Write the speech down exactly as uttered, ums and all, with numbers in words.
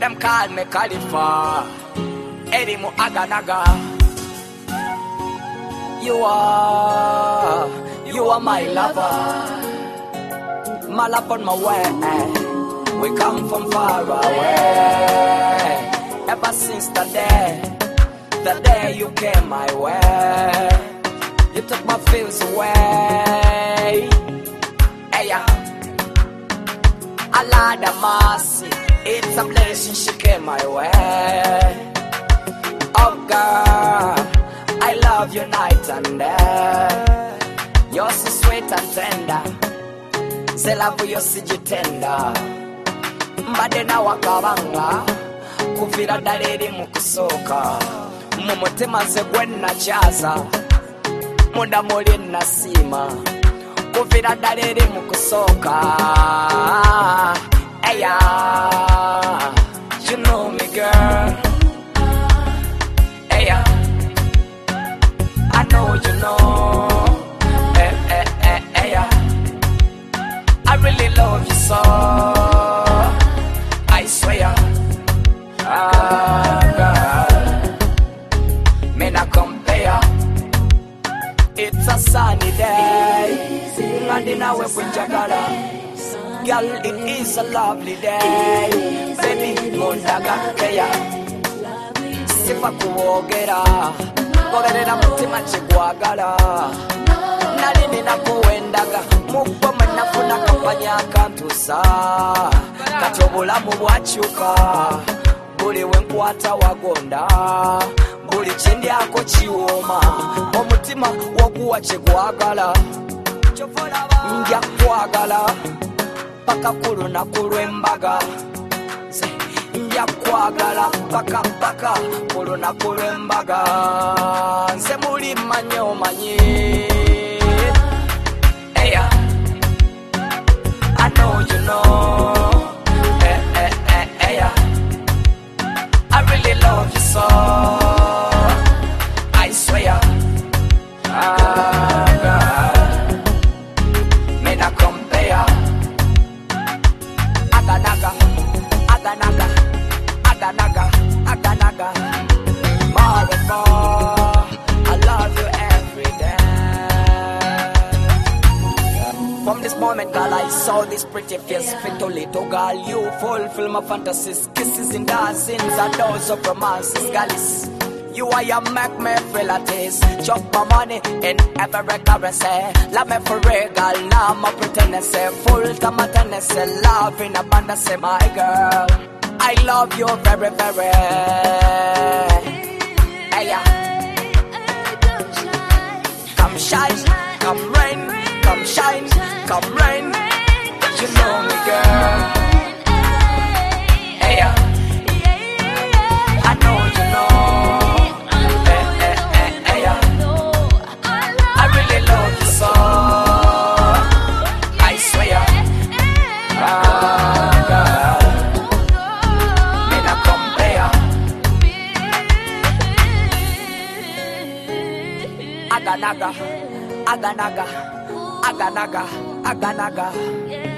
Them call me Khalifa, Edimu Aganaga. You are, you are my lover. My love on my way. We come from far away. Ever since the day, the day you came my way, you took my fears away. Hey, yeah. Allah the mercy, it's a blessing she came my way. Oh girl, I love you night and day. You're so sweet and tender. Say love you see you tender. Mbade na wakabanga kufira daliri mukusoka mumutima ze gwenna chaza munda muli nasima kufira daliri mukusoka. Eya, you know me girl. Eya, I know you know. Eh, eh, eh, eya, I really love you so. I swear, ah, girl, me not compare. It's a sunny day, landing away with Jagala. Girl, it is a lovely day. Baby, mundaga keya. Sifa kuogera, kuogera mutima chigwagala. Nalini na kuendaga, mupo manafuna kampanya kantusa. Katobula mubwachuka, buli wenkwata wagonda. Buli chindi ako chiwoma, omutima waguwa chigwagala. Nja kwagala, paka kuluna kulwembaga. Nja kwagala, paka paka kuluna kulwembaga. Nse muli manyo manye. Eya, I know you know. Eh, eh, eh, eya, I really love you so. I swear, ah, girl, me not compare. Aganaga, aganaga, aganaga, aganaga. More and more, I love you every day. From this moment, girl, I saw this pretty face, fit to little girl. You fulfill my fantasies, kisses and dancings, and doors of romances, girls. You are your make me feel at this. Chop my money in every currency. Love me for real, girl. Now my pretendence, full time attendance, love in abundance, my girl. I love you very, very. Hey, yeah. Come shine, come rain, come shine, come rain. You know me, girl. Hey, yeah. I know you know. Aganaga, aganaga, aganaga, aganaga.